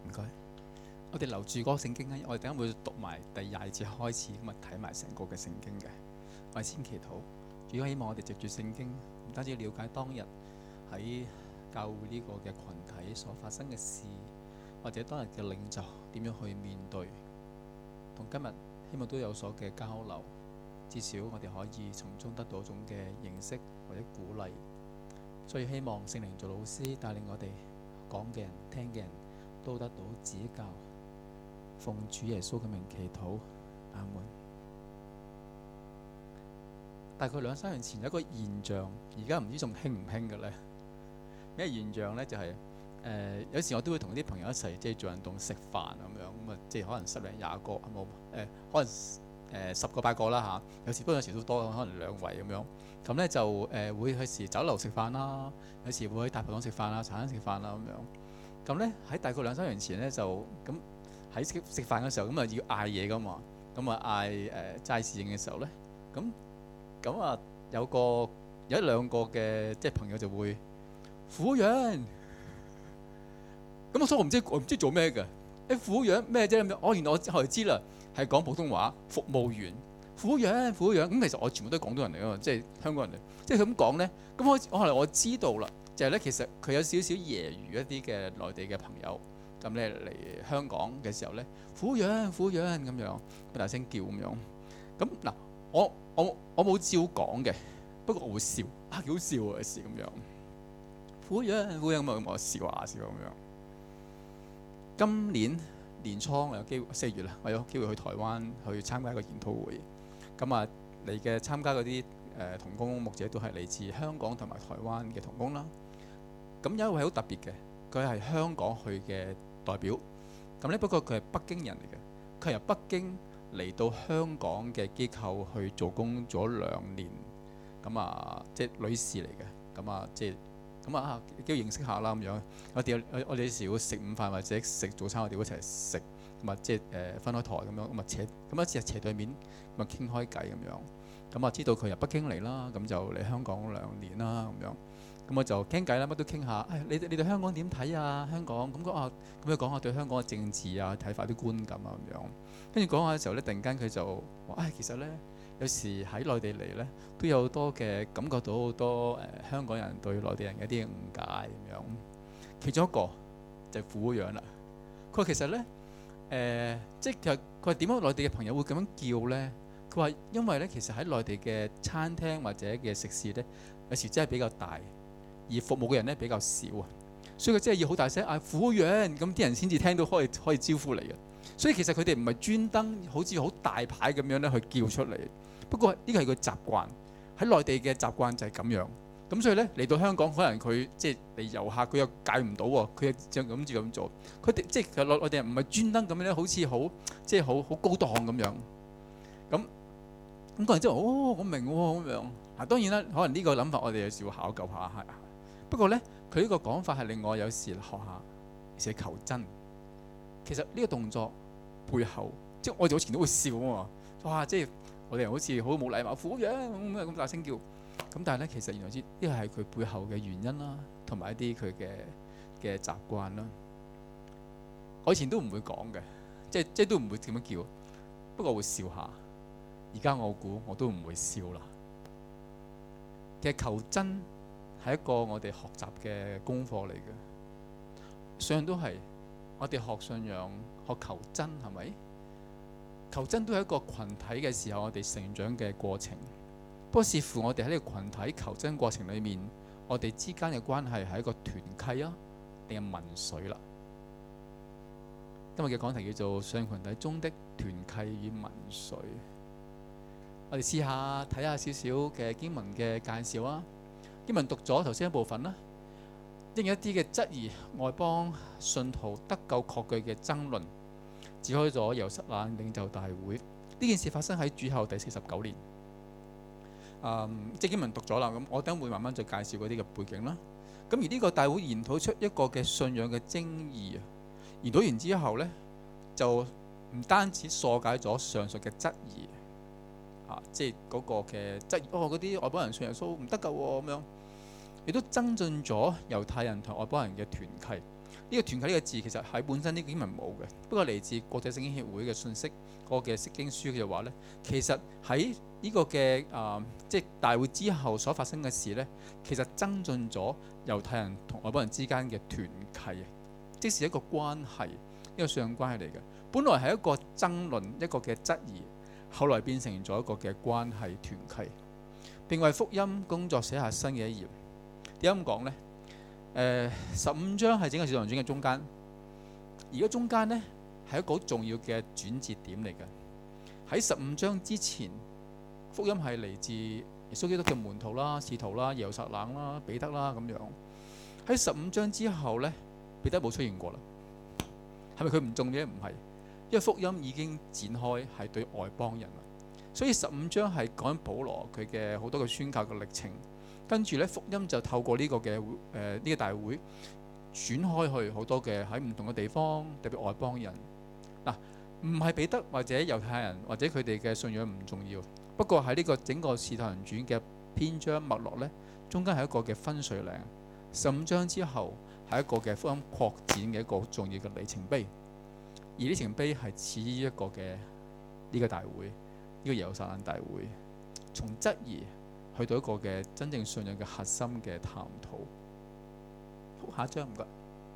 唔該。我哋留住嗰個聖經咧，我哋等陣會讀埋第22節開始，咁啊睇埋成個嘅聖經嘅。我哋先祈禱，主要希望我哋藉住聖經，唔單止了解當日喺教會呢個嘅群體所發生嘅事，或者當日嘅領袖點樣去面對，同今日希望都有所嘅交流。至少我哋可以從中得到一種嘅認識或者鼓勵。所以希望聖靈做老師帶領我哋講嘅人、聽嘅人都得到指教。奉主耶穌嘅名祈禱，阿門。大概2-3年前有一個現象，而家唔知仲興唔興嘅咧？咩現象咧？就係、有時我都會同啲朋友一齊即係做運動、食飯咁樣，咁啊即係可能10零20個，冇可能10個8個啦嚇。有時有時都多，可能2圍咁樣。咁咧就會去時酒樓食飯啦，有時會去大排檔食飯啦、茶餐食飯啦咁樣。咁咧喺大概2-3年前咧就咁。喺食飯嘅時候，咁啊要嗌嘢噶嘛，咁啊嗌齋侍應嘅時候咧，咁啊有1-2個嘅即係朋友就會服務員，咁所以我唔知做咩嘅，服務員咩啫咁樣？原來我後來知啦，係講普通話，服務員，服務員，咁其實我全部都係廣東人嚟噶嘛，即係香港人嚟，即係咁講咧，咁我後來我知道啦，就係咧其實佢有少少揶揄一啲嘅內地嘅朋友。咁咧嚟香港嘅時候咧，苦樣咁樣，大聲叫咁樣。咁嗱，我冇照講嘅，不過我會笑，幾好笑啊！有時咁樣，苦樣咁我笑咁樣。今年年初我有機會4月啦，我有機會去台灣去參加一個研討會。咁啊嚟嘅參加嗰啲同工牧者都係嚟自香港同埋台灣嘅同工啦。咁有一位好特別嘅，佢係香港去嘅代表，咁咧不過佢係北京人嚟嘅，佢係由北京嚟到香港嘅機構去做工咗2年，咁啊即係女士嚟嘅，咁啊即係咁啊都要認識下啦咁樣。我哋有時會食午飯或者食早餐，我哋會一齊食，咁啊即係分開台咁樣，咁啊咁一次係斜對面咁啊傾開偈咁樣，咁啊知道佢由北京嚟啦，咁就嚟香港2年啦咁樣。咁我就傾偈啦，乜都傾下。你對香港點睇啊？香港咁佢講下對香港嘅政治啊、睇法啲觀感啊咁樣。跟住講下嘅時候咧，突然間佢就話：其實咧有時喺內地嚟咧，都有好多嘅感覺到好多香港人對內地人嘅一啲誤解咁樣。其中一個就係苦樣啦。佢話其實咧即係佢話點解內地嘅朋友會咁樣叫咧？佢話因為咧其實喺內地嘅餐廳或者嘅食肆咧，有時真係比較大。而服務嘅人咧比較少啊，所以佢真係要好大聲嗌服務員，咁啲人先至聽到可以招呼你嘅。所以其實佢哋唔係專登好似好大牌咁樣咧去叫出嚟。不過呢個係個習慣，喺內地嘅習慣就係咁樣。咁所以咧嚟到香港，可能佢即係嚟遊客，佢又戒唔到喎，佢就諗住咁做。佢哋即係內地人唔係專登咁樣咧，好似好即係好高檔咁樣。咁個人之後，我明喎咁樣。嗱當然啦，可能呢個諗法我哋有時會考究下係。不過咧，佢呢個講法係令我有時學下，而且求真。其實呢個動作背後，即係我哋以前都會笑啊嘛。哇！即係我哋好似好冇禮貌，苦樣咁大聲叫。咁但係咧，其實原來呢個係佢背後嘅原因啦，同埋一啲佢嘅習慣啦。我以前都唔會講嘅，即係都唔會點樣叫。不過我會笑下。而家我估我都唔會笑啦。其實求真係一個我哋學習嘅功課嚟嘅，信仰都係我哋學信仰、學求真，係咪？求真都係一個群體嘅時候，我哋成長嘅過程。不過視乎我哋喺呢個群體求真過程裏面，我哋之間嘅關係係一個團契啊，定係民粹啦？今日嘅講題叫做信仰群體中的團契與民粹。我哋試下睇下少少嘅經文嘅介紹啊。經文讀咗頭先一部分啦，因一啲嘅質疑外邦信徒得救確據嘅爭論，召開咗耶路撒冷領袖大會。呢件事發生喺主後第49年。即係經文讀咗啦，咁我等會慢慢再介紹嗰啲嘅背景啦。咁而呢個大會研討出一個嘅信仰嘅精義啊。研討完之後呢，就唔單止疏解咗上述嘅質疑，即係嗰個嘅質疑，嗰啲外邦人信耶穌唔得救咁樣，亦都增進咗猶太人同外邦人嘅團契。 呢個團契呢個字其實喺本身呢個經文冇嘅，不過嚟自國際聖經協會嘅信息，嗰個嘅釋經書嘅話呢，其實喺呢個嘅即係大會之後所發生嘅事呢，其實增進咗猶太人同外邦人之間嘅團契，即是一個關係，一個信仰關係嚟嘅。本來係一個爭論，一個嘅質疑，後來變成咗一個嘅關係團契，並為福音工作寫下新嘅一頁。點解咁講呢？15章係整個使徒行傳嘅中間，而家中間呢係一個好重要嘅轉折點嚟嘅。喺15章之前，福音係嚟自耶穌基督嘅門徒啦、使徒啦、耶路撒冷啦、彼得啦咁樣。喺15章之後呢，彼得冇出現過啦。係咪佢唔重要？唔係，因為福音已經展開係對外邦人啦。所以15章係講保羅佢嘅好多嘅宣教嘅歷程。跟住咧，福音就透過呢個嘅呢個大會轉開去好多嘅喺唔同嘅地方，特別外邦人嗱，唔係彼得或者猶太人或者佢哋嘅信仰唔重要。不過喺呢個整個使徒行傳嘅篇章脈絡咧，中間係一個嘅分水嶺。15章之後係一個嘅福音擴展嘅一個重要嘅里程碑，而呢里程碑係始於一個嘅呢個大會，呢個耶路撒冷大會，從質疑去到一個嘅真正信仰嘅核心嘅探討。好，下一章唔該。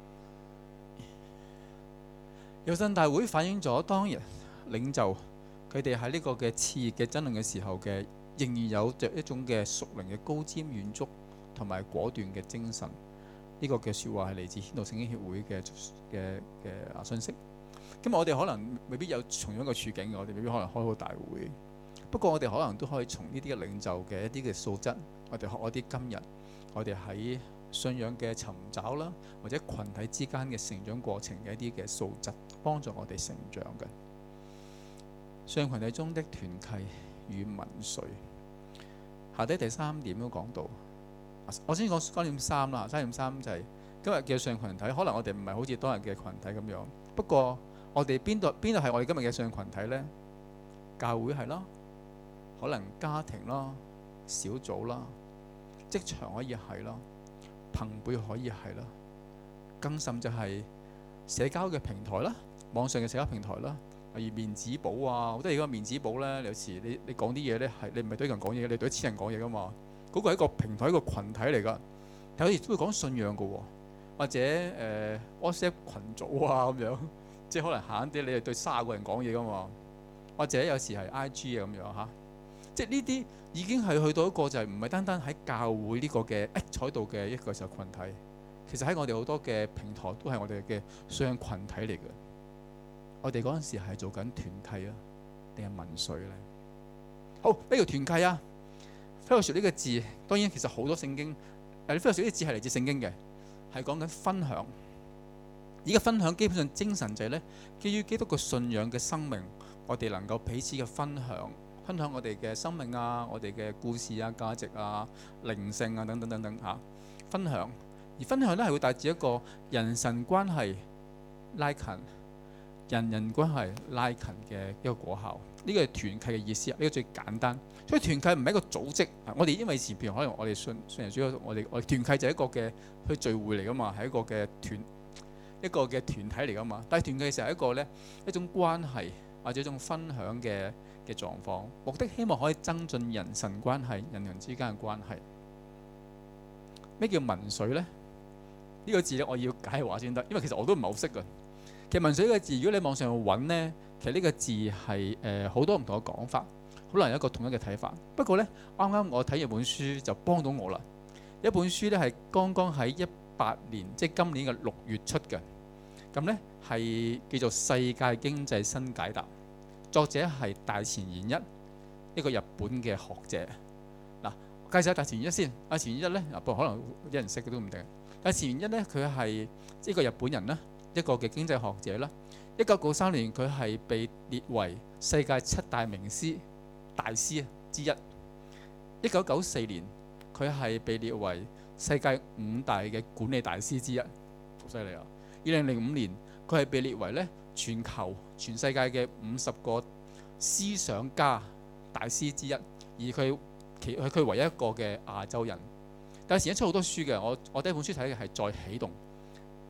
耶路撒冷大會反映咗當日領袖佢哋喺呢個嘅熾熱嘅爭論嘅時候嘅，仍然有着一種嘅屬靈嘅高瞻遠矚同埋果斷嘅精神。呢個嘅説話係嚟自天道聖經協會嘅信息。今日我哋可能未必有同樣嘅處境，我哋未必可能開好大會。不過我哋可能都可以從呢啲嘅領袖嘅一啲嘅素質，我哋學一啲今日我哋喺信仰嘅尋找啦，或者群體之間嘅成長過程嘅一啲嘅素質，幫助我哋成長嘅。信仰群體中的團契與民粹，下底第3點都講到。我先講觀點3啦，3.3就係今日嘅信仰群體，可能我哋唔係好似當日嘅群體咁樣。不過我哋邊度係我哋今日嘅信仰群體呢？教會係啦。可能家庭啦、小組啦、職場可以係啦、朋輩可以係啦，更甚就係社交嘅平台啦、網上嘅社交平台啦，例如面子簿啊，好多而家面子簿咧，有時你講啲嘢咧係你唔係對人講嘢，你對千人講嘢噶嘛，嗰個係一個平台一個群體嚟噶，有時都會講信仰噶喎，或者WhatsApp 群組啊咁樣，即係可能閒啲你係對30個人講嘢噶嘛，或者有時係 IG 啊咁樣嚇。即係呢啲已經係去到一個就係唔係單單喺教會呢個嘅坐度嘅一個時候群體，其實喺我哋好多嘅平台都係我哋嘅信仰群體嚟嘅。我哋嗰陣時係做緊團契啊，定係民粹咧？好，咩叫團契啊？fellowship 呢個字當然其實好多聖經fellowship 呢個字係嚟自聖經嘅，係講緊分享。而家分享基本上精神就係咧，基於基督嘅信仰嘅生命，我哋能夠彼此嘅分享我哋嘅生命啊，我哋嘅故事啊、價值啊、靈性啊等等等等嚇，分享。而分享咧係會帶住一個人神關係拉近、人人關係拉近嘅一個果效。呢個係團契嘅意思啊，呢個最簡單。所以團契唔係一個組織。我哋因為前邊可能我哋信人主要我哋團契就係一個嘅去聚會嚟噶嘛，係一個嘅團體嚟噶嘛。但係團契其實係一個咧一種關係或者一種分享嘅狀況，目的希望可以增進人神關係、人人之間嘅關係。咩叫民粹呢？呢個字咧我要解話先得，因為其實我都唔係好識㗎。其實民粹呢個字，如果你網上揾呢，其實呢個字係好多唔同嘅講法，好難有一個統一嘅睇法。不過呢，啱啱我睇一本書就幫到我啦。一本書呢係剛剛喺18年，即係今年嘅6月出嘅。咁呢係叫做《世界經濟新解答》。作者係大前研一個日本嘅學者。嗱，介紹下大前研一先。大前研一咧，不過可能有人識嘅都唔定。大前研一咧，佢係一個日本人啦，一個嘅經濟學者啦。1993年佢係被列為世界7大名師大師之一。1994年佢係被列為世界5大嘅管理大師之一，好犀利啊！2005年佢係被列為咧全世界嘅50個思想家大師之一，而佢唯一一個嘅亞洲人。但係前一出好多書嘅，我第一本書睇嘅係《再起動》，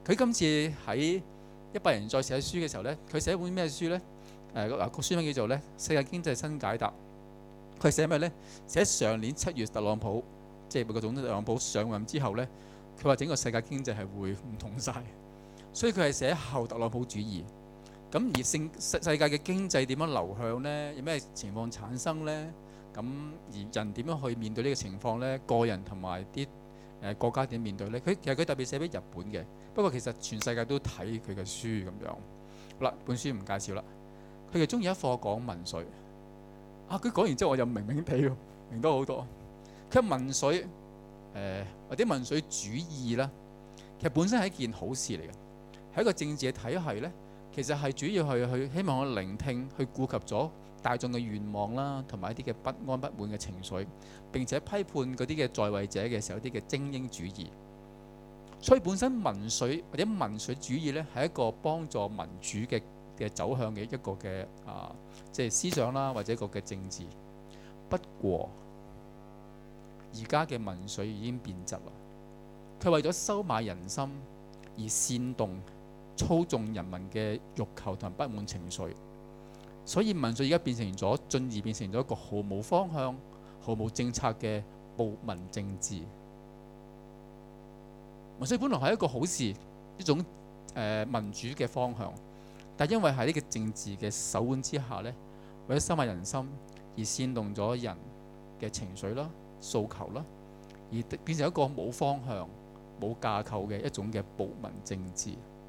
佢今次喺100人再寫書嘅時候咧，佢寫一本咩書咧？個書名叫做咧《世界經濟新解答》。佢寫咩咧？寫上年7月特朗普即係美國總統特朗普上任之後咧，佢話整個世界經濟係會唔同晒，所以佢係寫後特朗普主義。咁而世界嘅經濟點樣流向呢？有咩情況產生呢？咁而人點樣去面對呢個情況呢？個人同埋啲國家點面對呢？其實佢特別寫俾日本嘅，不過其實全世界都睇佢嘅書咁樣。好啦，本書唔介紹啦。佢其中有一課講民粹。佢講完之後我就明地喎，明多好多。佢話民粹或者民粹主義啦，其實本身係一件好事嚟嘅，係一個政治嘅體系呢。其實係主要係去希望去聆聽、去顧及咗大眾嘅願望啦，同埋一啲嘅不安不滿嘅情緒，並且批判嗰啲嘅在位者嘅時候啲嘅精英主義。所以本身民粹或者民粹主義呢，係一個幫助民主嘅走向嘅一個嘅即係思想啦，或者一個嘅政治。不過而家嘅民粹已經變質啦，佢為咗收買人心而煽動、操縱人民嘅欲求同不滿情緒，所以民粹而家變成咗，進而變成咗一個毫無方向、毫無政策嘅暴民政治。民粹本來係一個好事，一種民主嘅方向，但因為喺呢個政治嘅手腕之下呢，為咗收買人心而煽動咗人嘅情緒啦、訴求啦，而變成一個冇方向、冇架構嘅一種嘅暴民政治。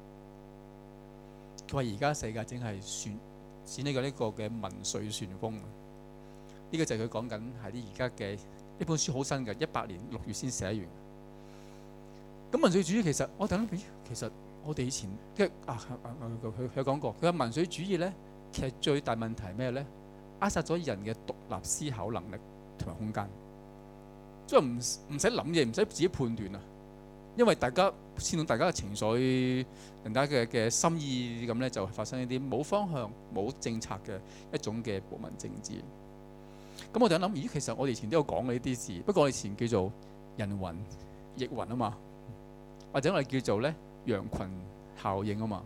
佢話而家世界正係選呢個嘅民粹旋風。呢個就係佢講緊係啲而家嘅呢本書好新嘅，18年6月先寫完。咁民粹主義其實我諗，其實我哋以前佢講過，佢話民粹主義咧，其實最大問題係咩咧？扼殺咗人嘅獨立思考能力同埋空間，即係唔使諗嘢，唔使自己判斷啊。因為大家煽動大家嘅情緒，人家嘅心意咁咧，就發生一啲冇方向、冇政策嘅一種嘅暴民政治。咁我就諗，咦，其實我哋以前都有講過呢啲事，不過我哋以前叫做人云亦云啊嘛，或者我哋叫做咧羊群效應啊嘛。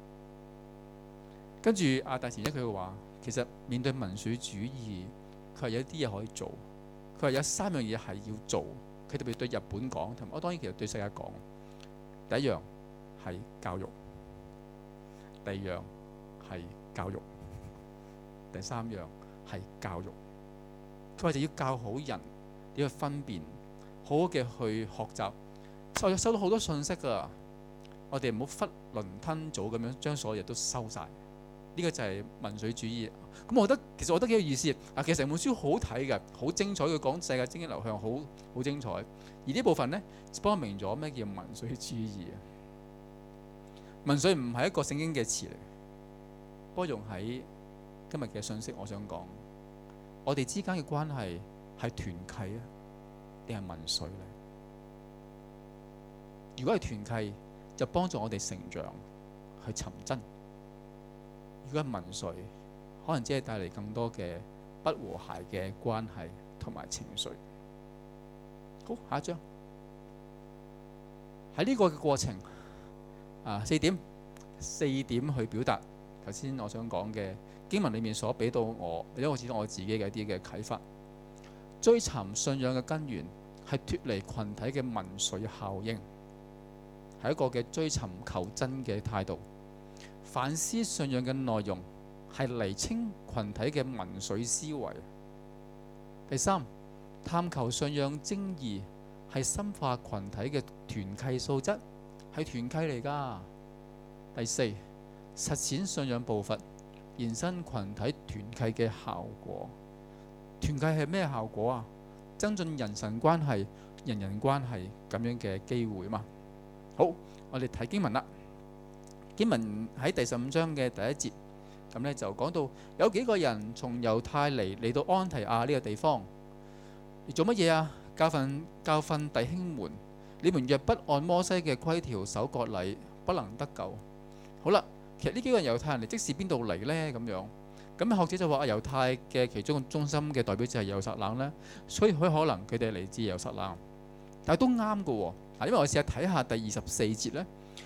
跟住大前一佢話，其實面對民粹主義，佢係有啲嘢可以做，佢話有3樣嘢係要做。佢特別對日本講，同埋我當然其實對世界講。第一樣係教育，第二樣係教育，第3樣係教育。佢話就要教好人點去分辨，好好嘅去學習。我收到好多信息㗎，我哋唔好囫圇吞棗咁樣將所有嘢都收晒。呢個就係民粹主義。咁我覺得其實幾有意思。其實成本書好睇嘅，好精彩。佢講世界經濟流向好精彩。而呢部分呢，幫我明咗咩叫民粹主義。民粹唔係一個聖經嘅詞嚟，不過用喺今日嘅信息，我想講，我哋之間嘅關係係團契啊，定係民粹呢？如果係團契，就幫助我哋成長，去尋真。如果係民粹，可能只係帶嚟更多嘅不和諧嘅關係同埋情緒。好，下一章。喺呢個嘅過程，4點去表達頭先我想講嘅經文裏面所俾到我，或者我指到我自己嘅一啲嘅啟發。追尋信仰嘅根源係脫離群體嘅民粹效應，係一個嘅追尋求真嘅態度。反思信仰嘅內容係釐清群體嘅民粹思維。第3，探求信仰精義係深化群體嘅團契素質，係團契嚟㗎。第4，實踐信仰步伐，延伸群體團契嘅效果。團契係咩效果啊？增進人神關係、人人關係咁樣嘅機會嘛。好，我哋睇經文啦。經文喺第15章嘅第1節，咁咧就講到有幾個人從猶太嚟到安提亞呢個地方，你做乜嘢啊？教訓弟兄們，你們若不按摩西嘅規條守割禮，不能得救。好啦，其實呢幾個猶太人嚟即是邊度嚟呢？咁樣，咁學者就話猶太嘅其中個中心嘅代表就係耶路撒冷呢，所以好可能佢哋嚟自耶路撒冷，但係都啱㗎喎。因為我試下睇下第24節呢。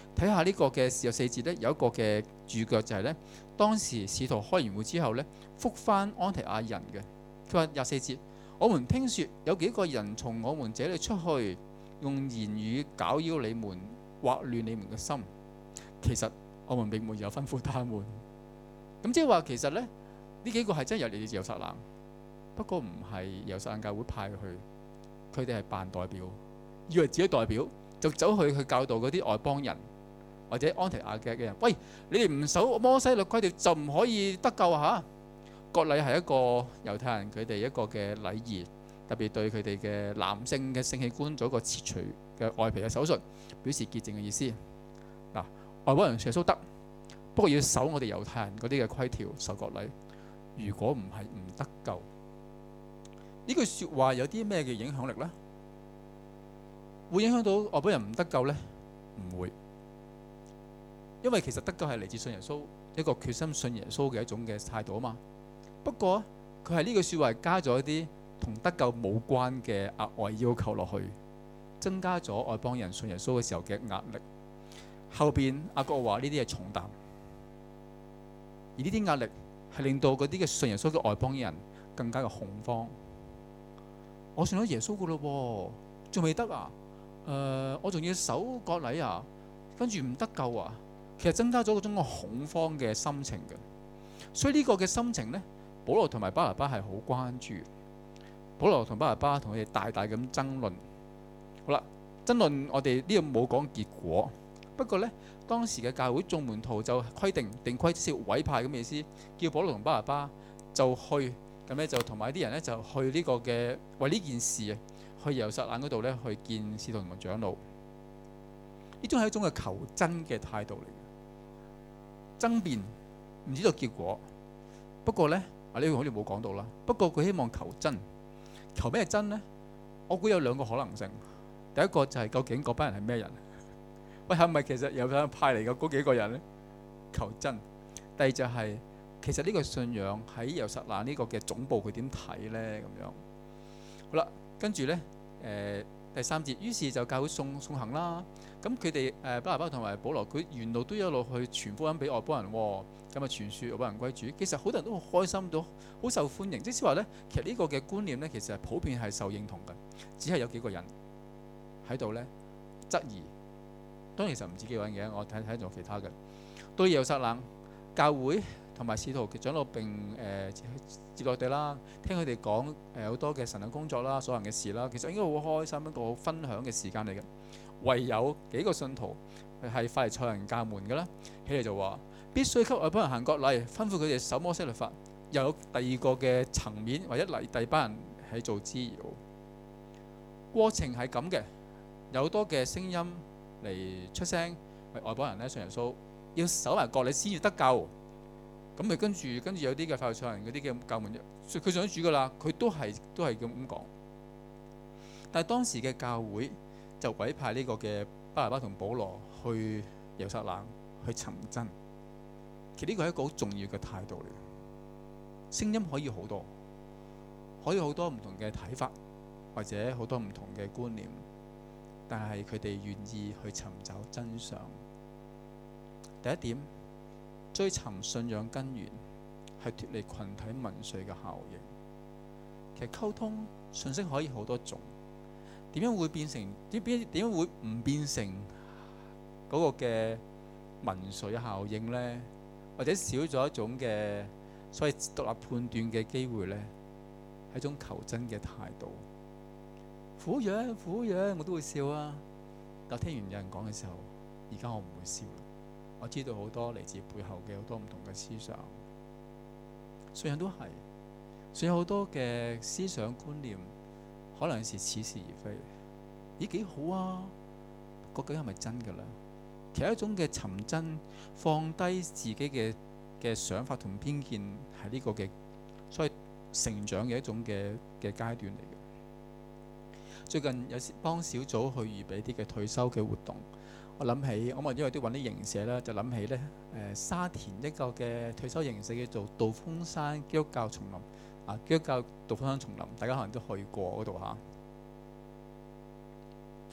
睇下呢個嘅14節咧，有一個嘅注腳就係咧，當時使徒開完會之後咧，覆返安提亞人嘅。佢話24節，我們聽說有幾個人從我們這裡出去，用言語攪擾你們，惑亂你們嘅心。其實我們並沒有吩咐他們。咁即係話其實咧，呢幾個係真係嚟自耶路撒冷，不過唔係耶路撒冷教會派去，佢哋係扮代表，以為自己代表就走去教導嗰啲外邦人或者安提亞嘅人。喂，你哋唔守摩西律規條就唔可以得救啊！割禮係一個猶太人佢哋一個嘅禮儀，特別對佢哋嘅男性嘅性器官做一個切除嘅外皮嘅手術，表示潔淨嘅意思。嗱，外邦人耶穌得，不過要守我哋猶太人嗰啲嘅規條受割禮。如果唔係唔得救，呢句説話有啲咩嘅影響力呢？會影響到外邦人唔得救呢？唔會，因為其實得救係嚟自信耶穌，一個決心信耶穌嘅一種嘅態度啊嘛。不過佢係呢句説話加咗一啲同得救冇關嘅額外要求落去，增加咗外邦人信耶穌嘅時候嘅壓力。後邊雅各話呢啲係重擔，而呢啲壓力係令到嗰啲嘅信耶穌嘅外邦人更加嘅恐慌。我信咗耶穌噶咯，仲未得啊？我仲要守割禮啊？跟住唔得救啊？其實增加咗嗰種恐慌嘅心情嘅。所以呢個嘅心情呢，保羅同埋巴拿巴係好關注。保羅同巴拿巴同佢哋大大咁爭論。好啦，爭論我哋呢度冇講結果。不過呢，當時嘅教會眾門徒就規定規即係委派咁嘅意思，叫保羅同巴拿巴就去，咁咧就同埋啲人呢，就去呢個嘅為呢件事去耶路撒冷嗰度呢，去見使徒同埋長老。呢種係一種嘅求真嘅態度嚟嘅，爭辯唔知道結果。不過呢，呢個好似冇講到啦。不過佢希望求真，求咩真呢？我估有兩個可能性。第一個就係究竟嗰班人係咩人？喂，係咪其實有派嚟嘅嗰幾個人呢？求真。第二就係、其實呢個信仰喺耶路撒冷呢個嘅總部佢點睇呢？咁樣好啦，跟住呢，第3節，於是就教會送行啦。咁佢哋巴拿巴同埋保羅，佢沿路都一路去傳福音俾外邦人，咁啊傳説外邦人歸主。其實好多人都好開心，都好受歡迎。即係話呢，其實呢個嘅觀念呢，其實係普遍係受認同嘅，只係有幾個人喺度呢質疑。當然其實唔止幾個人嘅，我睇仲有其他嘅。到耶路撒冷教會同埋使徒嘅長老並接落地啦，聽佢哋講好多嘅神嘅工作啦，所有人嘅事啦，其實應該好開心，一個好分享嘅時間嚟嘅。唯有幾個信徒係法利賽人教門嘅啦，起嚟就話必須給外邦人行割禮，吩咐佢哋守摩西律法。又有第二個嘅層面，或者嚟第二班人喺做滋擾。過程係咁嘅，有好多嘅聲音嚟出聲，為外邦人咧信耶穌，要守埋割禮先至得救。咁咪跟住有啲嘅法利賽人嗰啲嘅教門，佢信咗主噶啦，佢都係咁講。但係當時嘅教會就委派呢個嘅巴拿巴同保羅去耶路撒冷去尋真。其實呢個係一個好重要嘅態度嚟嘅。聲音可以好多，可以好多唔同嘅睇法，或者好多唔同嘅觀念，但係佢哋願意去尋找真相。第一點，追尋信仰根源係脫離群體民粹嘅效應。其實溝通信息可以好多種，點樣會變成點樣會唔變成嗰個嘅民粹效應呢？或者少咗一種嘅所謂獨立判斷嘅機會呢？係一種求真嘅態度。苦樣我都會笑啊！但聽完有人講嘅時候，而家我唔會笑。我知道好多嚟自背後嘅好多唔同嘅思想，信仰都係，信仰好多嘅思想觀念，可能是似是而非。咦，幾好啊！究竟係咪真㗎啦？其實一種嘅尋真，放低自己嘅想法同偏見，係呢個嘅所謂成長嘅一種嘅階段嚟嘅。最近有時幫小組去預備啲嘅退休嘅活動。我諗起，我因為都揾啲營社啦，就諗起咧沙田一個嘅退休營社叫做道風山基督教叢林基督教道風山叢林，大家可能都去過嗰度嚇。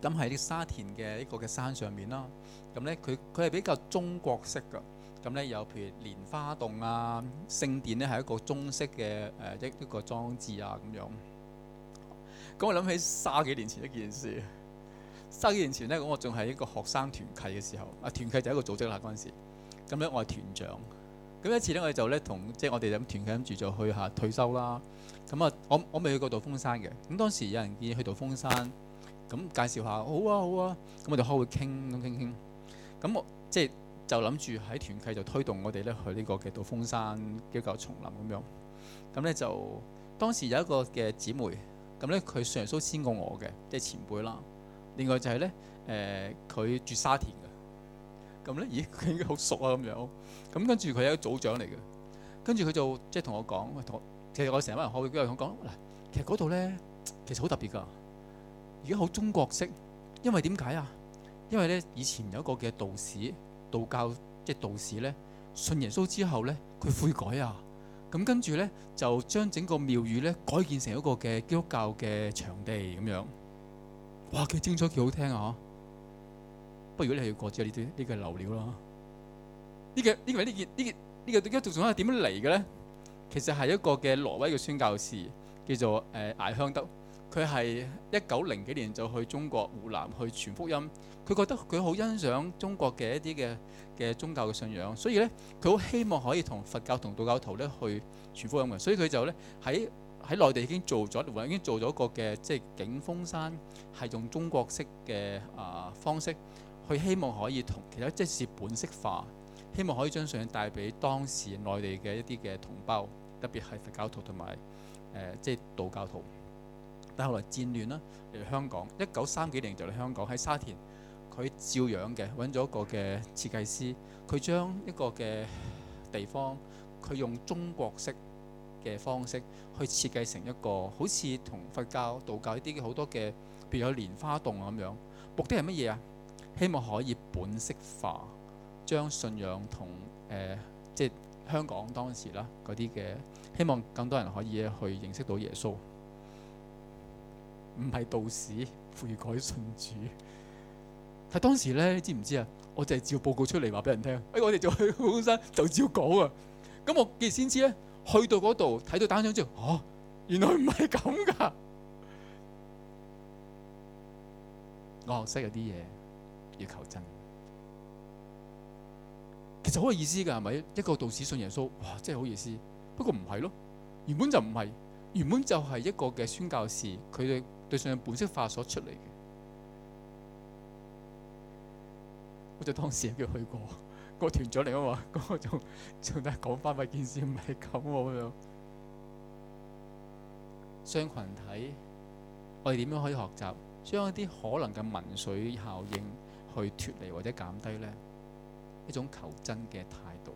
咁喺啲沙田嘅一個嘅山上面啦。咁咧佢係比較中國式㗎。咁咧有譬如蓮花洞啊，聖殿咧係一個中式嘅一個裝置啊咁樣。咁我諗起30幾年前一件事。30幾年前咧，我仲係一個學生團契嘅時候，團契就係一個組織啦嗰陣時。咁咧我係團長。咁一次咧我哋就咧即係我哋咁團契諗住就去下退休啦。咁我未去過道風山嘅。咁當時有人建議去道風山，咁介紹下，好啊好啊。咁我哋開會傾。咁我即係就諗住喺團契就推動我哋咧去呢個嘅道風山基督教叢林咁樣。咁咧就當時有一個嘅姊妹，咁咧佢信耶穌先過我嘅，即係前輩啦。另外就係咧佢住沙田嘅，咁咧咦佢應該好熟啊咁樣。咁跟住佢係一個組長嚟嘅，跟住佢就即係同我講，其實我成日人開會都有講嗱，其實嗰度咧其實好特別㗎，而家好中國式，因為點解啊？因為咧以前有一個嘅道士，道教即係道士咧信耶穌之後咧佢悔改啊，咁跟住咧就將整個廟宇咧改建成一個嘅基督教嘅場地咁樣。哇，幾精彩幾好聽啊！不過如果你係要過知呢啲呢個流料啦。呢個仲係點樣嚟嘅咧？其實係一個嘅挪威嘅宣教士叫做艾香德，佢係1900幾年就去中國湖南去傳福音。佢覺得佢好欣賞中國嘅一啲嘅宗教嘅信仰，所以咧佢好希望可以同佛教同道教徒咧去傳福音嘅。所以佢就咧喺內地已經做咗一個嘅即係景峰山，係用中國式嘅方式去希望可以同其他即係本色化，希望可以將信仰帶俾當時內地嘅一啲嘅同胞，特別係佛教徒同埋即係道教徒。但後來戰亂啦嚟香港，1930幾年就嚟香港喺沙田，佢照樣嘅揾咗一個嘅設計師，佢將一個嘅地方佢用中國式嘅方式去設計成一個好似同佛教、道教呢啲嘅好多嘅，譬如有蓮花洞咁樣。目的係乜嘢啊？希望可以本色化，將信仰同即係香港當時啦嗰啲嘅，希望更多人可以去認識到耶穌，唔係道士悔改信主。係當時咧，你知唔知啊？我就係照報告出嚟話俾人聽，我哋就去高山就照講啊。咁我幾時先知咧？去到嗰度睇到單張之後，原來唔係咁㗎。我學識有啲嘢要求真，其實好有意思㗎，係咪？一個道士信耶穌，哇，真係好意思。不過唔係咯，原本就唔係，原本就係一個嘅宣教士，佢哋對信仰本色化所出嚟嘅。我就當時叫去過。個團長嚟啊嘛，咁我仲得講翻咪件事唔係咁喎。雙群體，我哋點樣可以學習將一啲可能嘅民粹效應去脫離或者減低呢？一種求真嘅態度。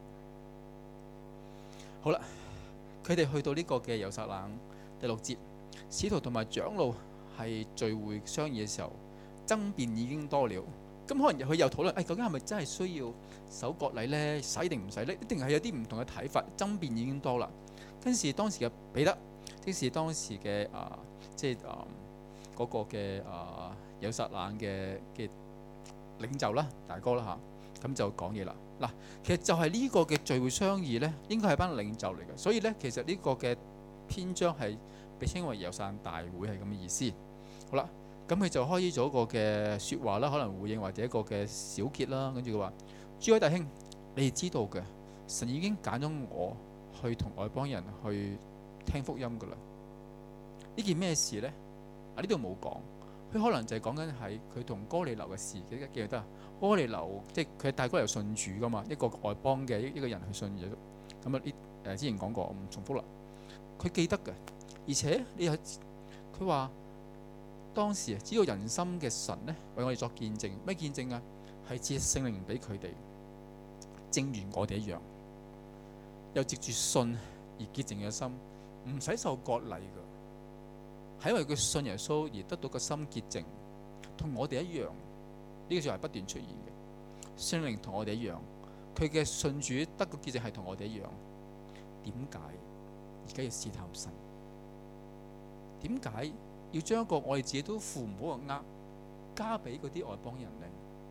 好啦，佢哋去到呢個嘅耶路撒冷第6節，使徒同埋長老係聚會商議嘅時候，爭辯已經多了。咁可能佢又討論，究竟係咪真係需要守割禮呢？使定唔使呢？一定係有啲唔同嘅睇法，爭辯已經多啦。跟住當時嘅彼得，即是當時嘅即係嗰個嘅耶路撒冷嘅領袖啦、大哥啦嚇，咁就講嘢啦。嗱，其實就係呢個嘅聚會商議呢，應該係班領袖嚟嘅。所以呢，其實呢個嘅篇章係被稱為耶路撒冷大會，係咁嘅意思。好啦。咁佢就開始咗一個嘅説話啦，可能回應或者一個嘅小結啦。跟住佢話：諸位弟兄，你哋知道嘅，神已經揀咗我去同外邦人去聽福音噶啦。呢件咩事呢？呢度冇講，佢可能就係講緊係佢同哥尼流嘅事。記唔記得啊？哥尼流即係佢係帶哥尼流信主噶嘛，一個外邦嘅一個人去信耶穌。咁之前講過，我唔重複啦。佢記得嘅，而且佢話。當時只要人心嘅神呢，為我哋作見證。咩見證啊？係賜聖靈俾佢哋，正如我哋一樣，又藉住信而潔淨嘅心，唔使受割禮嘅，係因為佢信耶穌而得到個心潔淨，同我哋一樣。呢個就係不斷出現嘅。聖靈同我哋一樣，佢嘅信主得個潔淨係同我哋一樣。點解而家要試探神？點解？要將一個我哋自己都負唔好嘅軛加俾嗰啲外邦人呢？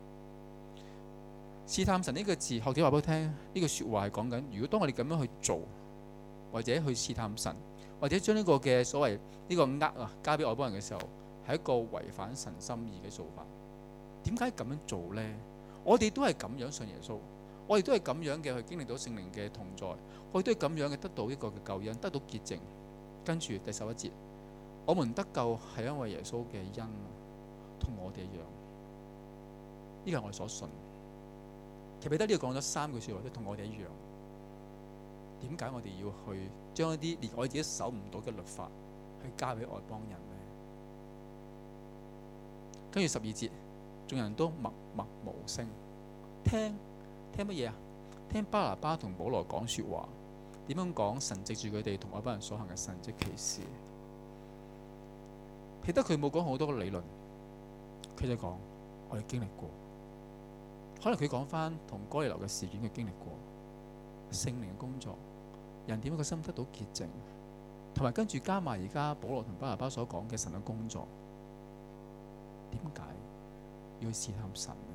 試探神呢個字，學者話俾我聽，呢個説話係講緊，如果當我哋咁樣去做，或者去試探神，或者將呢個嘅所謂呢個加俾外邦人嘅時候，係一個違反神心意嘅做法。點解咁樣做呢？我哋都係咁樣信耶穌，我哋都係咁樣嘅去經歷到聖靈嘅同在，我哋都係咁樣嘅得到一個嘅救恩，得到潔淨。跟住第11節，我們得救係因為耶穌嘅恩，同我哋一樣。呢個係我哋所信。其實彼得呢度講咗3句説話，都同我哋一樣。點解我哋要去將一啲連我哋自己守唔到嘅律法去加俾外邦人呢？跟住12節，眾人都默默無聲，聽乜嘢啊？聽巴拿巴同保羅講説話，點樣講神藉住佢哋同外邦人所行嘅神蹟奇事。彼得佢冇講好多嘅理論，佢就講我哋經歷過。可能佢講翻同哥尼流嘅事件，佢經歷過聖靈嘅工作，人點樣個心得到潔淨，同埋跟住加埋而家保羅同巴拿巴所講嘅神嘅工作。點解要去試探神呢？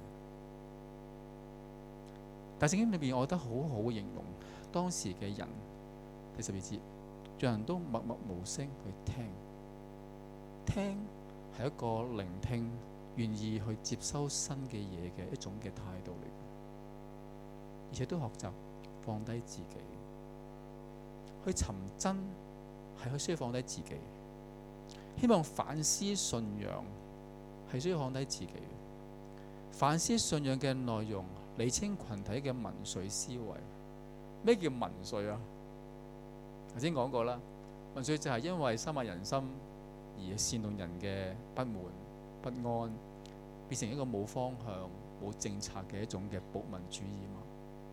但聖經裏邊，我覺得好好嘅形容當時嘅人。第12節，眾人都默默無聲去聽係一個聆聽，願意去接收新嘅嘢嘅一種嘅態度嚟嘅，而且都學習放低自己，去尋真係需要放低自己，希望反思信仰係需要放低自己，反思信仰嘅內容，釐清群體嘅民粹思維。咩叫民粹啊？頭先講過啦，民粹就係因為深入人心而煽動人嘅不滿不安，變成一個冇方向冇政策嘅一種嘅暴民主義嘛。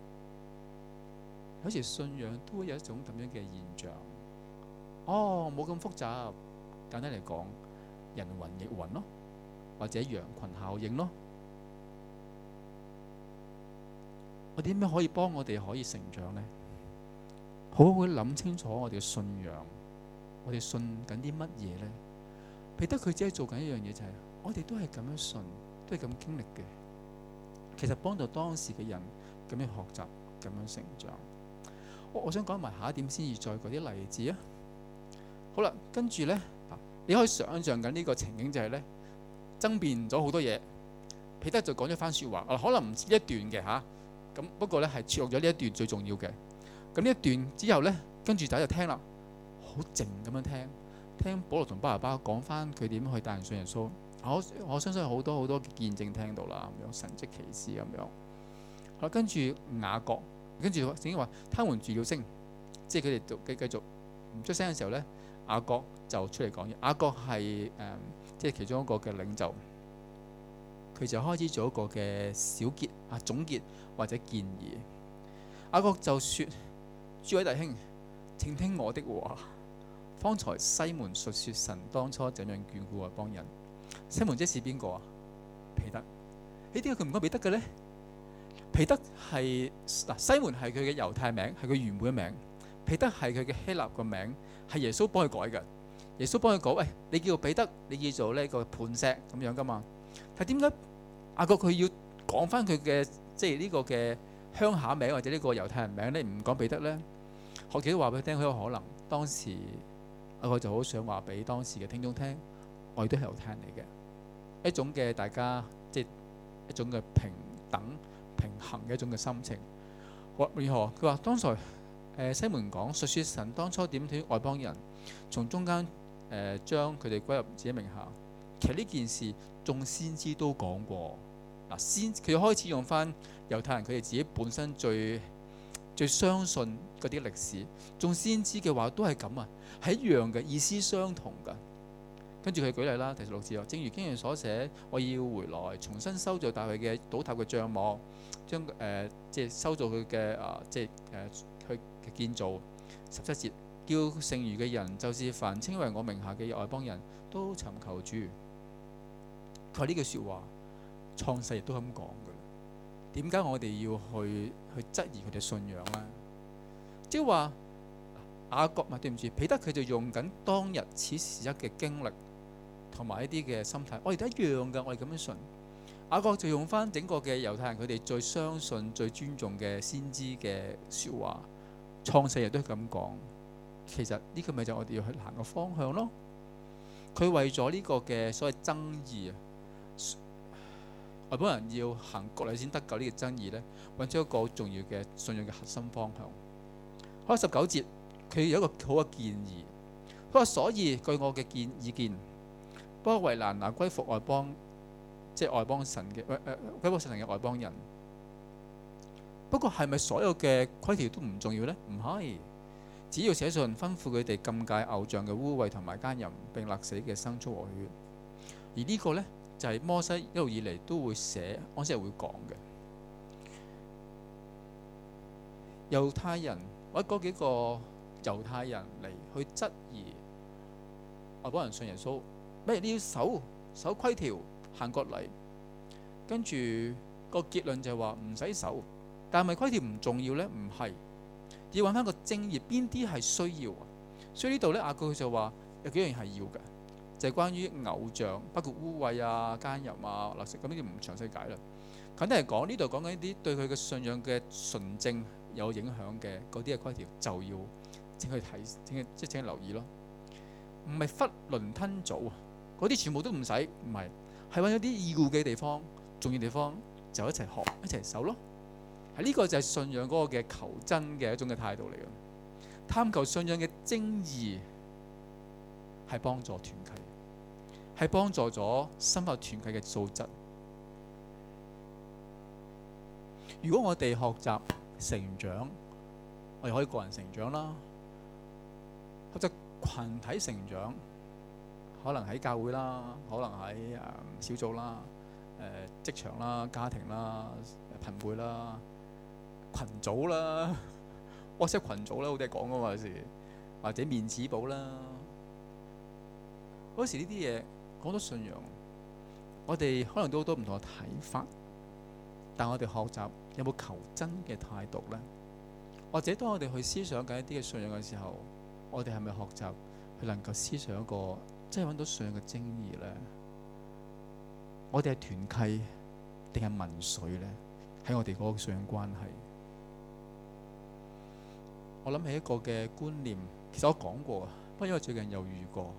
有時信仰都會有一種咁樣嘅現象。冇咁複雜，簡單嚟講，人云亦云咯，或者羊群效應咯。我點樣可以幫我哋可以成長呢？好好諗清楚我哋嘅信仰，我哋信緊啲乜嘢呢？彼得佢只係做緊一樣嘢，就係我哋都係咁樣信，都係咁經歷嘅。其實幫助當時嘅人咁樣學習，咁樣成長。我想講埋下一點先至再舉啲例子啊。好啦，跟住呢，你可以想象緊呢個情景就係呢，爭辯咗好多嘢，彼得就講咗番説話。可能唔止一段嘅嚇，咁不過呢係撮錄咗呢一段最重要嘅。咁呢一段之後呢，跟住大家就聽啦，好靜咁樣聽保羅同巴拿巴講翻佢點去帶人信耶穌。我相信好多見證聽到啦，咁樣神蹟奇事咁樣。好啦，跟住雅各，跟住聖經話，他們住了聲，即係佢哋繼續唔出聲嘅時候呢，雅各就出嚟講嘢。雅各係即係其中一個嘅領袖，佢就開始做一個嘅小結總結或者建議。雅各就說：諸位弟兄，請聽我的話。方才西門述說神當初怎樣眷顧外邦人。西門即是邊個啊？彼得。點解佢唔講彼得嘅呢？彼得係西門係佢嘅猶太名，係佢原本嘅名。彼得係佢嘅希臘個名，係耶穌幫佢改嘅。耶穌幫佢講：喂，你叫做彼得，你叫做呢個磐石咁樣噶嘛？但點解雅各佢要講翻佢嘅即係呢個嘅鄉下名或者呢個猶太人名咧？唔講彼得呢？學者都話俾佢聽，佢有可能當時雅各就好想話俾當時嘅聽眾聽，我哋都係猶太人嚟嘅，一種嘅大家即係一種嘅平等平衡嘅一種嘅心情。如何？佢話當才西門講述說神當初點對外邦人，從中間將佢哋歸入自己名下。其實呢件事眾先知都講過。佢開始用翻猶太人佢哋自己本身最相信嗰啲歷史，眾先知嘅話都係咁啊，係一樣嘅，意思相同㗎。跟住佢舉例啦，第16節，正如經上所寫，我要回來重新修造大衛嘅倒塌嘅帳幕，將即係修造佢嘅即係佢嘅建造。17節，叫剩餘嘅人，就是凡稱為我名下嘅外邦人都尋求主。佢話呢句説話，創世亦都咁講㗎。點解我哋要去質疑佢哋信仰呢？即係話雅各對唔住，彼得佢就用緊當日此時一嘅經歷同埋一啲嘅心態，我哋都一樣㗎，我哋咁樣信。雅各就用翻整個嘅猶太人佢哋最相信、最尊重嘅先知嘅説話，創世日都係咁講。其實呢個咪就係我哋要去行嘅方向咯。佢為咗呢個嘅所謂爭議啊，外邦人要行國禮先得救呢個爭議咧，揾出一個好重要嘅信仰嘅核心方向。好，19節佢有一個好嘅建議，佢話：所以據我嘅意見，不可為難那歸服外邦，即係外邦神嘅歸服神嘅外邦人。不過係咪所有嘅規條都唔重要呢？唔係，只要寫信吩咐佢哋禁戒偶像嘅污穢同埋奸淫，並勒死嘅牲畜和血。而呢個呢，就係摩西一路以嚟都會寫，安息日會講嘅。猶太人或者嗰幾個猶太人嚟去質疑外邦人信耶穌，咩你要守規條行國禮，跟住個結論就係話唔使守，但係咪規條唔重要呢？唔係，要揾翻個正義，邊啲係需要啊？所以呢度呢，雅各就話有幾樣嘢係要嘅，就係關於偶像，包括污穢啊、奸淫啊、勒食，咁呢啲唔詳細解啦。簡單嚟講，呢度講緊一啲對佢嘅信仰嘅純正有影響嘅嗰啲嘅規條，就要請去睇，請留意咯。唔係囫圇吞棗啊，嗰啲全部都唔使，唔係，係揾咗啲要嘅地方、重要地方就一齊學、一齊守咯。係呢個就係信仰嗰個嘅求真嘅一種嘅態度嚟嘅，探求信仰嘅精義係幫助團契，係幫助咗深化團契嘅素質。如果我哋學習成長，我哋可以個人成長啦，學習群體成長，可能喺教會啦，可能喺小組啦、職場啦、家庭啦、朋輩啦、群組啦，WhatsApp 群組啦，好多嘢講噶嘛，有時或者面子簿啦，嗰時呢啲嘢講到信仰，我哋可能都好多唔同嘅睇法，但我哋學習有冇求真嘅態度呢？或者當我哋去思想緊一啲嘅信仰嘅時候，我哋係咪學習去能夠思想一個真係揾到信仰嘅精義呢？我哋係團契定係民粹呢？喺我哋嗰個信仰關係，我諗起一個嘅觀念，其實我講過，不過因為最近又遇過。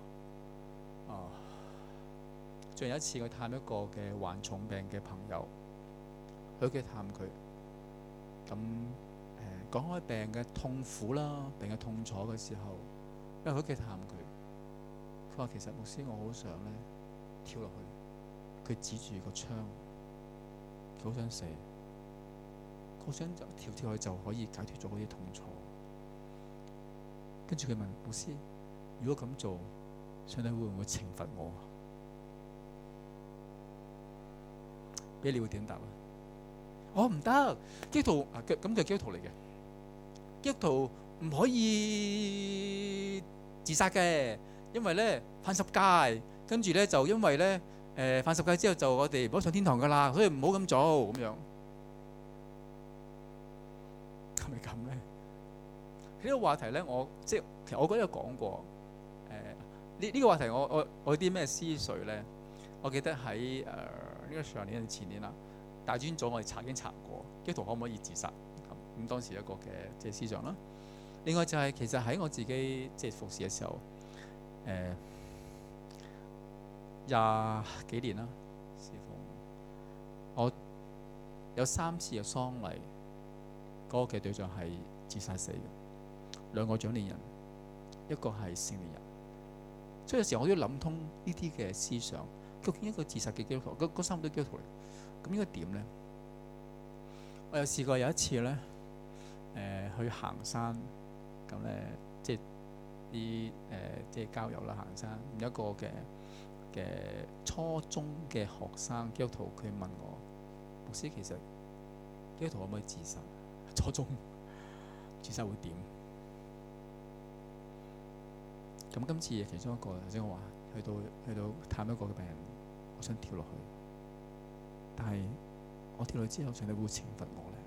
最近有一次我探一個嘅患重病嘅朋友，去屋企探佢，咁講開病嘅痛苦啦，病嘅痛楚嘅時候，因為佢屋企探佢，佢話其實牧師我好想咧跳落去，佢指住個窗，佢好想死，好想就跳去就可以解脫咗嗰啲痛楚。跟住佢問牧師：如果咁做，上帝會唔會懲罰我？俾你會點答啊？我唔得，基督徒咁就基督徒嚟嘅。基督徒唔可以自殺嘅，因為咧犯十戒，跟住咧就因為咧犯十戒之後就我哋唔好上天堂噶啦，所以唔好咁做咁樣。係咪咁咧？呢個話題咧，其實我覺得有講過。呢個話題我有啲咩思緒咧？我記得喺呢個上年定前年啦，大專組我哋已經查過，基督徒可唔可以自殺？咁當時一個嘅思想啦。另外就係其實喺我自己服侍嘅時候，20幾年啦，侍奉我有3次嘅喪禮，嗰個嘅對象係自殺死嘅，2個長年人，一個係成年人。所以有時候我都要諗通呢啲嘅思想，究竟一個自殺嘅基督徒，嗰3個都基督徒嚟，咁應該點呢？我有試過有一次咧，去行山，咁咧即係郊遊啦，行山。有一個嘅初中嘅學生基督徒，佢問我：牧師，其實基督徒可唔可以自殺？初中自殺會點？咁今次其中一個頭先我話去到探一個嘅病人，我想跳落去，但係我跳落去之後，上帝會懲罰我咧？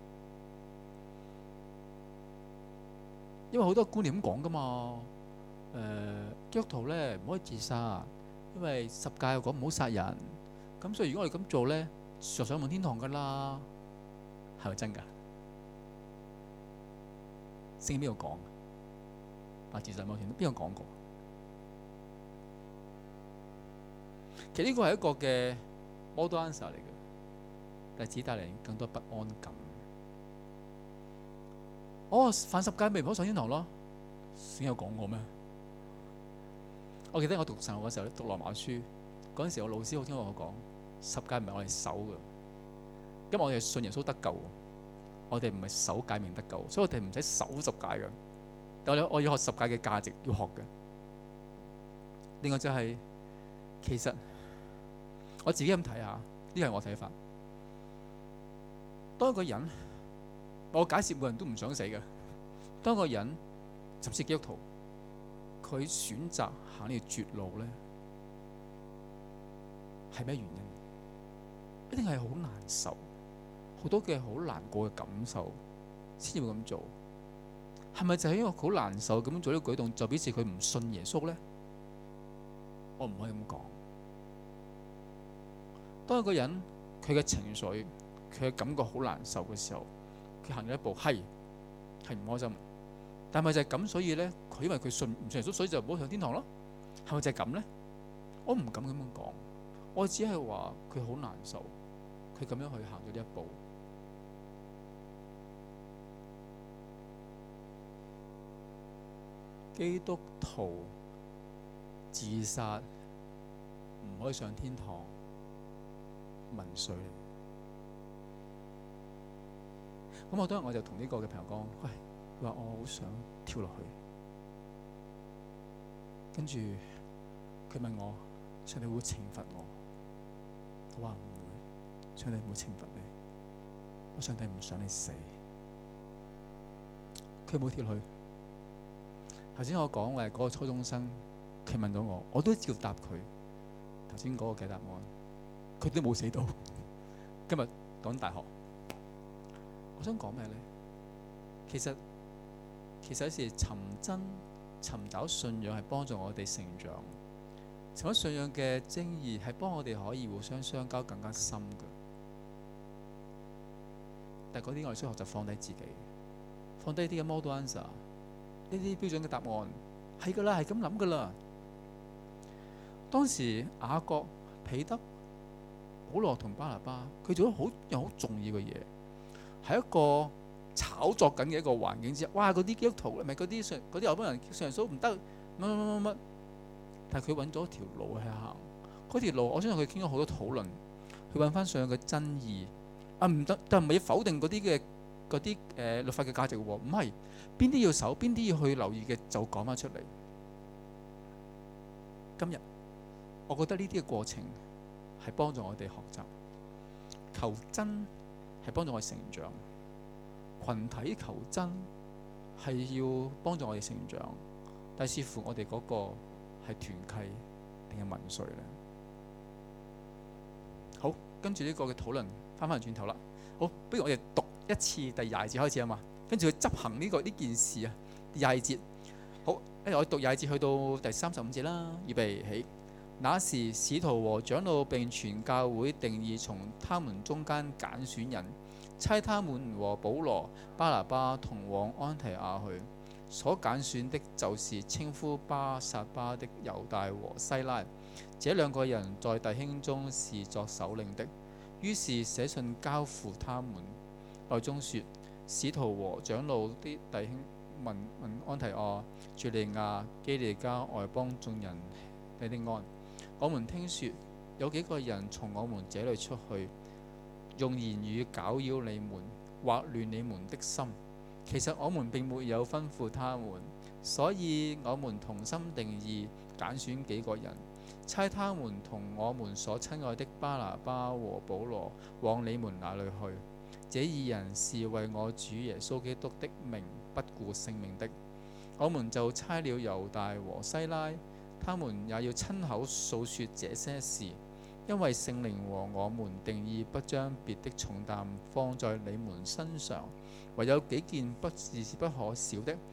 因為好多觀念咁講噶嘛， 基督徒咧唔可以自殺，因為十誡又講唔好殺人。咁所以如果我哋咁做咧，就上唔天堂噶啦，係咪真㗎？聖經邊度講？啊，自殺冇錢，邊個講過？其實呢個係一個嘅 model answer 嚟嘅，但係只帶嚟更多不安感。犯十誡咪唔好上天堂咯？聖經有講過咩？我記得我讀神學嗰時候咧，讀羅馬書嗰陣時，我老師好聽我講，十誡唔係我哋守嘅，因為我哋係信耶穌得救，我哋唔係守誡命得救，所以我哋唔使守十誡嘅。但我要學十誡嘅價值，要學嘅。另外就係，其實我自己咁睇下，呢個係我睇法。當一個人，我假設每人都唔想死嘅，當一個人甚至基督徒，佢選擇行呢條絕路咧，係咩原因？一定係好難受，好多嘅好難過嘅感受，先至會咁做。係咪就係因為好難受咁做呢個舉動，就表示佢唔信耶穌咧？我唔可以咁講。當一個人佢嘅情緒、佢嘅感覺好難受嘅時候，佢行咗一步係唔開心，但係咪就係咁？所以咧，佢因為佢唔信耶穌，所以就唔好上天堂咯？係咪就係咁咧？我唔敢咁樣講，我只係話佢好難受，佢咁樣去行咗呢一步。基督徒自殺唔可以上天堂，民粹嚟。咁我當日我就同呢個嘅朋友講，喂，佢話我好想跳落去，跟住佢問我，上帝會懲罰我？我話唔會，上帝唔會懲罰你，我上帝唔想你死。佢冇跳落去。頭先我講嗰個初中生，佢問到我，我都照答佢。頭先嗰個嘅答案，佢都冇死到。今日講大學，我想講咩咧？其實有時尋找信仰係幫助我哋成長，尋找信仰嘅精義係幫我哋可以互相相交更加深嘅。但係嗰啲我哋需要學習放低自己，放低啲嘅 model answer。呢啲標準嘅答案係噶啦，係咁諗噶啦。當時雅各、彼得、保羅同巴拿巴，佢做咗好重要嘅嘢，喺一個炒作緊嘅一個環境之下。哇！嗰啲基督徒咪嗰啲外邦人上訴唔得，乜。但係佢揾咗條路去行，嗰條路我相信佢傾咗好多討論，去揾翻上嘅真義。唔得，但唔係要否定嗰啲律法嘅價值喎，唔係。邊啲要守，邊啲要去留意嘅，就講翻出嚟。今日我覺得呢啲嘅過程係幫助我哋學習求真，係幫助我哋成長。群體求真係要幫助我哋成長，但係視乎我哋嗰個係團契定係民粹咧。好，跟住呢個嘅討論翻轉頭啦。好，不如我哋讀一次第20節開始啊嘛。跟住去執行呢件事啊，20節。好，我讀20節去到第35節啦。預備起。那時使徒和長老並全教會定意從他們中間揀選人，差他們和保羅、巴拿巴同往安提亞去。所揀選的就是稱呼巴撒巴的猶大和西拉，這兩個人在弟兄中是作首領的。於是寫信交付他們，內中說：使徒和長老的弟兄問安提阿、敘利亞、基利家外邦眾人你的安。我們聽說有幾個人從我們這裏出去，用言語攪擾你們，惑亂你們的心。其實我們並沒有吩咐他們，所以我們同心定意揀選幾個人，差他們同我們所親愛的巴拿巴和保羅往你們那裏去。這二人是為我主耶穌基督的名不顧性命的。我們就差了猶大和西拉，他們也要親口訴說這些事，因為聖靈和我們定意不將別的重擔放在你們身上，唯有幾件是不可少的。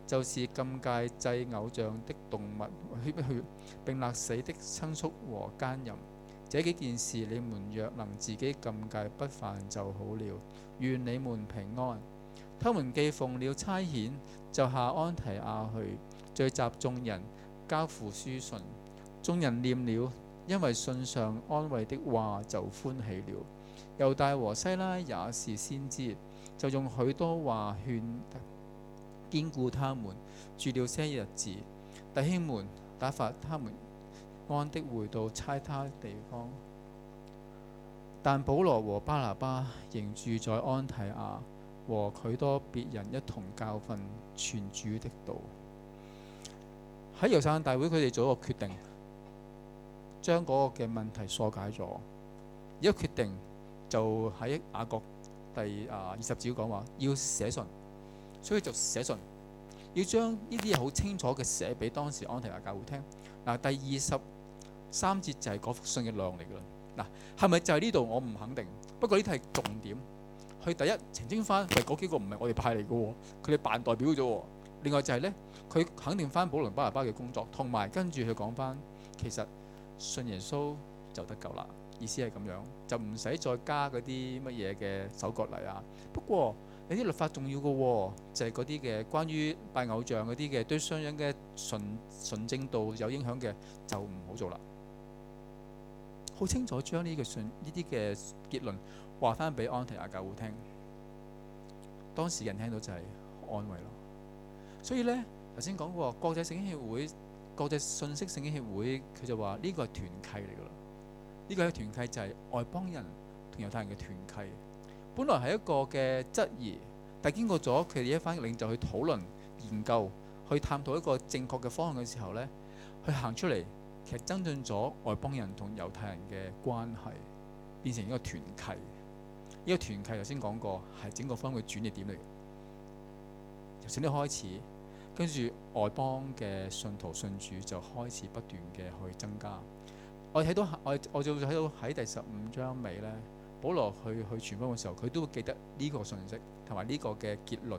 就是禁戒祭偶像的動物血，並勒死的牲畜和奸淫。這幾件事你們若能自己禁戒不犯就好了。願你們平安。他們既奉了差遣，就下安提亞去，聚集眾人，交付書信。眾人念了，因為信上安慰的話，就歡喜了。猶大和西拉也是先知，就用許多話勸堅固他們。住了些日子，弟兄們打發他們安的回到差他的地方。但保羅和巴拿巴仍住在安提亞，和許多別人一同教訓傳主的道。喺猶太人大會，佢哋做一個決定，將嗰個嘅問題疏解咗。一個決定就喺雅各第20節講話要寫信，所以就寫信，要將呢啲嘢好清楚嘅寫俾當時安提亞教會聽。第23節就係嗰封信嘅內容嚟㗎啦。係咪就係呢度？我唔肯定。不過呢啲係重點。佢第一澄清翻，喂，嗰幾個唔係我哋派嚟嘅喎，佢哋扮代表咗喎。另外就係呢，佢肯定翻保羅巴拿巴嘅工作，同埋跟住佢講翻，其實信耶穌就得救啦。意思係咁樣，就唔使再加嗰啲乜嘢嘅守割禮啊。不過有啲律法重要嘅喎，就係嗰啲嘅關於拜偶像嗰啲嘅，對信仰嘅純正度有影響嘅，就唔好做啦。好清楚將呢啲嘅結論話翻俾安提亞教會聽，當時人聽到就係安慰咯。所以呢，頭先講過國際聖經協會、國際信息聖經協會，佢就話呢個係團契嚟㗎啦。呢個係團契，就係外邦人同猶太人嘅團契。本來係一個嘅質疑，但係經過咗佢哋一番領袖去討論、研究、去探討一個正確嘅方向嘅時候呢，去行出嚟。其實增進咗外邦人同猶太人嘅關係，變成一個團契。呢個團契頭先講過，係整個方嘅轉捩點嚟。由聖經開始，跟住外邦嘅信徒信主就開始不斷嘅去增加。我睇到我就睇到喺第15章尾呢，保羅去傳福音嘅時候，佢都會記得呢個信息同埋呢個嘅結論。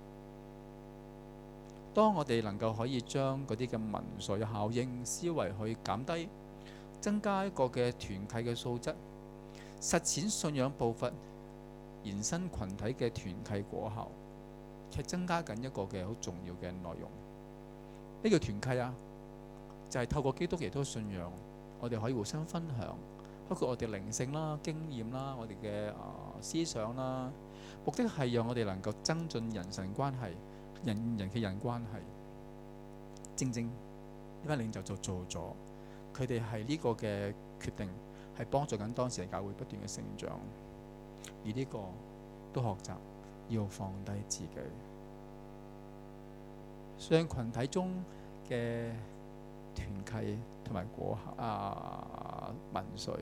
當我哋能夠可以將嗰啲嘅民粹效應思維去減低，增加一個嘅團契嘅素質，實踐信仰步伐，延伸群體嘅團契果效，其實增加緊一個嘅好重要嘅內容。呢個團契啊，就係透過基督耶穌信仰，我哋可以互相分享，包括我哋靈性啦、經驗啦、我哋嘅思想啦，目的係讓我哋能夠增進人神關係。人嘅人關係，正呢班領袖就做咗，佢哋係呢個嘅決定，係幫助緊當時嘅教會不斷嘅成長，而呢個都學習要放低自己，上群體中嘅團契同埋果效民粹，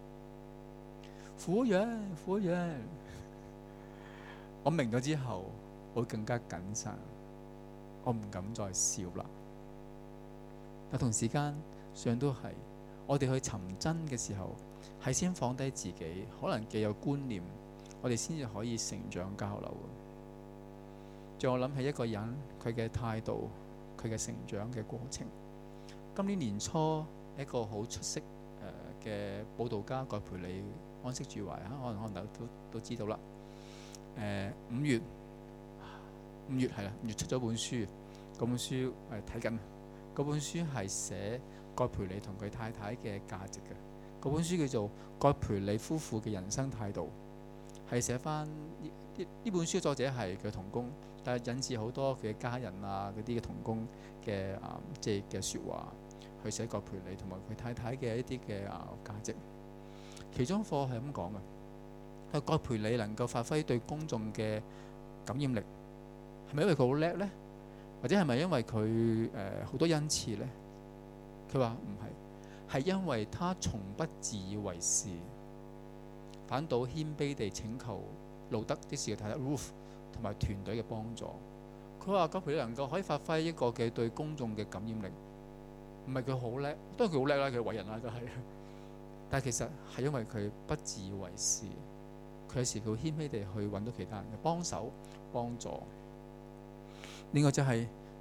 苦養，我明咗之後，會更加謹慎，我唔敢再笑啦。但同時間上都係，我哋去尋真嘅時候，係先放低自己，可能既有觀念，我哋先至可以成長交流。仲我諗起一個人，佢嘅態度，佢嘅成長嘅過程。今年年初，一個好出色嘅佈道家葛培理安息主懷啊，可能都知道啦。5月係啦，5月出咗本書，嗰本書睇緊。嗰本書係寫葛培理同佢太太嘅價值嘅。嗰本書叫做《葛培理夫婦嘅人生態度》，係寫翻呢本書嘅作者係佢同工，但係引致好多佢嘅家人啊嗰啲嘅同工嘅即係嘅説話，去寫葛培理同埋佢太太嘅一啲嘅價值。其中課係咁講嘅，葛培理能夠發揮對公眾嘅感染力。係咪因為佢好叻呢？或者係咪因為佢好多恩賜呢？佢話唔係，係因為他從不自以為是，反倒謙卑地請求路德的士嘅太太 Ruth 同埋團隊嘅幫助。佢話葛培理能夠可以發揮一個嘅對公眾嘅感染力，唔係佢好叻，當然佢好叻啦，佢偉人啦都係。但係其實係因為佢不自以為是，佢有時佢謙卑地去揾到其他人嘅幫手幫助。另外就係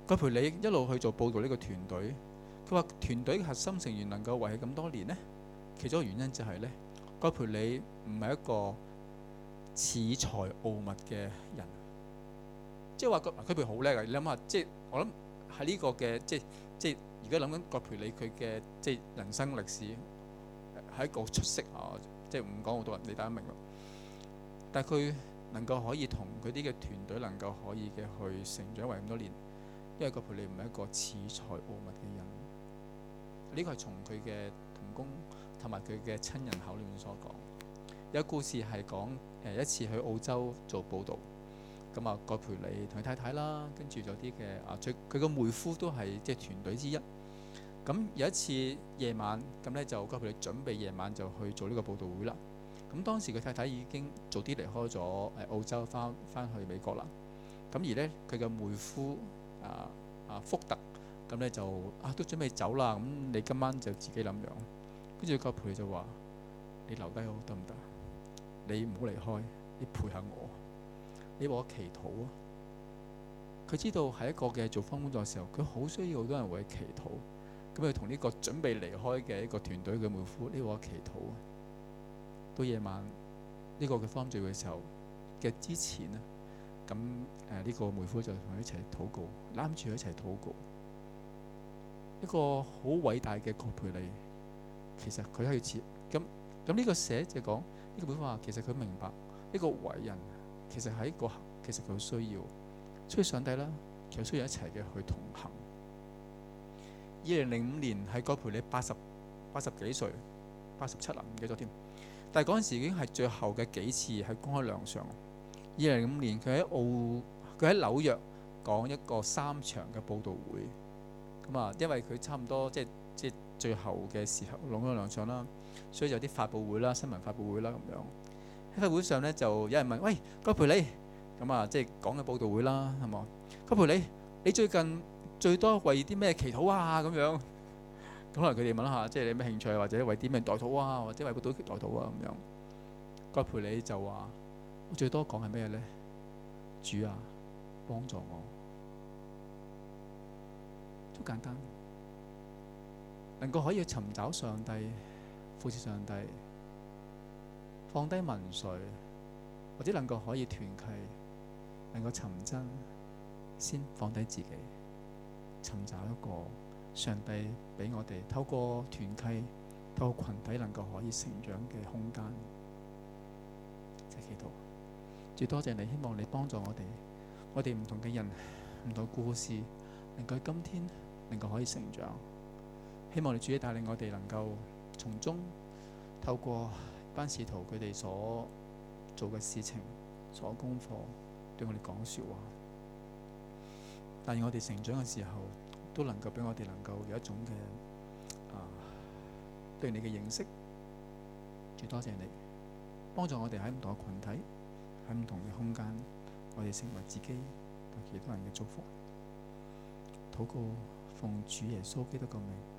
佢陪你一路去做佈道呢個團隊。佢話團隊嘅核心成員能夠維繫咁多年呢，其中一個原因就係呢，佢陪你唔係一個恃才傲物嘅人，即係話佢陪好叻㗎。你諗下，即係我諗喺呢個嘅即係而家諗緊葛培理佢嘅即係人生歷史係一個出色啊！即係唔講好多人，你大家明咯。但係佢能夠可以同佢啲嘅團隊能夠可以嘅去成長為咁多年，因為葛培理唔係一個恃才傲物嘅人。呢個係從佢嘅同工同埋佢嘅親人口裏面所講。有個故事係講一次去澳洲做報導，咁啊葛培理同佢太太啦，跟住有啲嘅佢個妹夫都係即係團隊之一。咁有一次夜晚，咁咧就葛培理準備夜晚就去做呢個報導會啦。咁當時佢太太已經早啲離開咗澳洲，翻去美國啦。咁而咧佢嘅妹夫福特，咁咧就都準備走啦。咁你今晚就自己諗樣。跟住葛培理就話：你留低好得唔得？你唔好離開，你陪下我，你為我祈禱啊！佢知道喺一個嘅做方工作嘅時候，佢好需要好多人為佢祈禱。咁佢同呢個準備離開嘅一個團隊嘅妹夫，你為我祈禱啊！到夜晚呢個嘅方聚會嘅時候嘅之前啊，咁呢個妹夫就同佢一齊禱告，攬住佢一齊禱告。一個好偉大嘅葛培理，其實佢係似咁呢個寫就講呢個妹夫話，其實佢明白呢個偉人其實喺個其實佢需要上帝啦，其實需要一齊嘅去同行。2005年係葛培理80幾歲，87啦，唔記得咗添。但係嗰陣時已經係最後嘅幾次喺公開亮相。2005年佢喺紐約講一個3場嘅佈道會。咁啊，因為佢差唔多即係最後嘅時候公開亮相啦，所以有啲發佈會啦、新聞發佈會啦咁樣。喺發佈會上咧，就有人問：喂，葛培理，咁啊，即係講嘅佈道會啦，係嘛？葛培理，你最近最多為啲咩祈禱啊？咁樣，咁可能佢哋問下，即係你咩興趣，或者為啲咩代禱啊，或者為佈道代禱啊咁樣。葛培理就話：我最多講係咩咧？主啊，幫助我。好簡單，能夠可以尋找上帝、服侍上帝、放低民粹，或者能夠可以團契，能夠尋真，先放低自己，尋找一個上帝俾我哋透過團契、透過群體能夠可以成長嘅空間。即係祈禱，主多謝你，希望你幫助我哋唔同嘅人、唔同故事，能夠喺今天能夠可以成長。希望你主帶領我哋能夠從中透過班使徒佢哋所做嘅事情、所功課，對我哋講說話。但係我哋成長嘅時候，都能夠俾我哋能夠有一種嘅對你嘅認識。主多謝你幫助我哋喺唔同嘅群體、喺唔同嘅空間，我哋成為自己同其他人嘅祝福。禱告奉主耶穌基督嘅名。